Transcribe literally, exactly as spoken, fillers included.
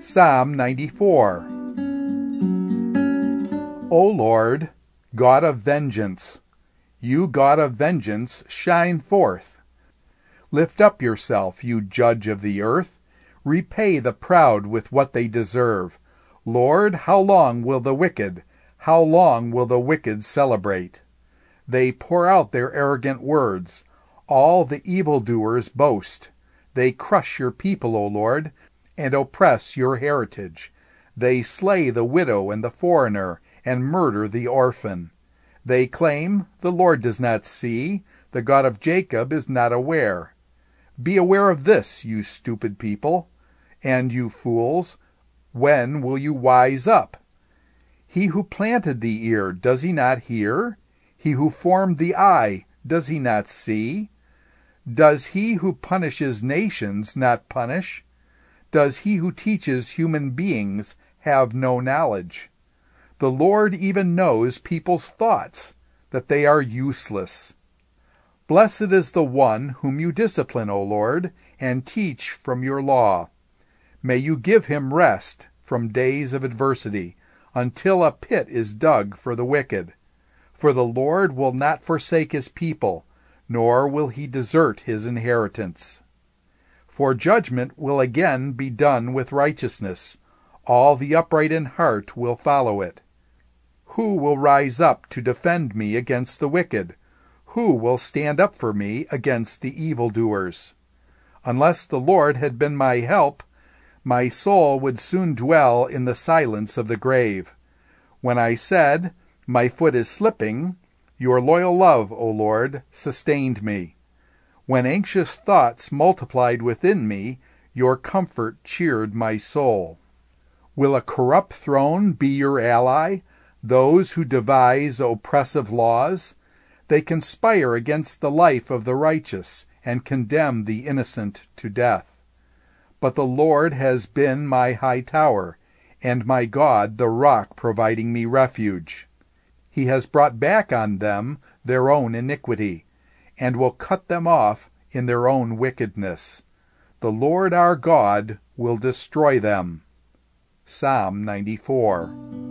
Psalm ninety-four. O Lord, God of vengeance, you God of vengeance, shine forth. Lift up yourself, you judge of the earth. Repay the proud with what they deserve. Lord, how long will the wicked, how long will the wicked celebrate? They pour out their arrogant words. All the evildoers boast. They crush your people, O Lord, and oppress your heritage. They slay the widow and the foreigner, and murder the orphan. They claim, the Lord does not see, the God of Jacob is not aware. Be aware of this, you stupid people, and you fools. When will you wise up? He who planted the ear, does he not hear? He who formed the eye, does he not see? Does he who punishes nations not punish? Does he who teaches human beings have no knowledge? The Lord even knows people's thoughts, that they are useless. Blessed is the one whom you discipline, O Lord, and teach from your law. May you give him rest from days of adversity, until a pit is dug for the wicked. For the Lord will not forsake his people, nor will he desert his inheritance. For judgment will again be done with righteousness. All the upright in heart will follow it. Who will rise up to defend me against the wicked? Who will stand up for me against the evildoers? Unless the Lord had been my help, my soul would soon dwell in the silence of the grave. When I said, my foot is slipping, your loyal love, O Lord, sustained me. When anxious thoughts multiplied within me, your comfort cheered my soul. Will a corrupt throne be your ally, those who devise oppressive laws? They conspire against the life of the righteous and condemn the innocent to death. But the Lord has been my high tower, and my God the rock providing me refuge. He has brought back on them their own iniquity, and will cut them off in their own wickedness. The Lord our God will destroy them. Psalm ninety-four.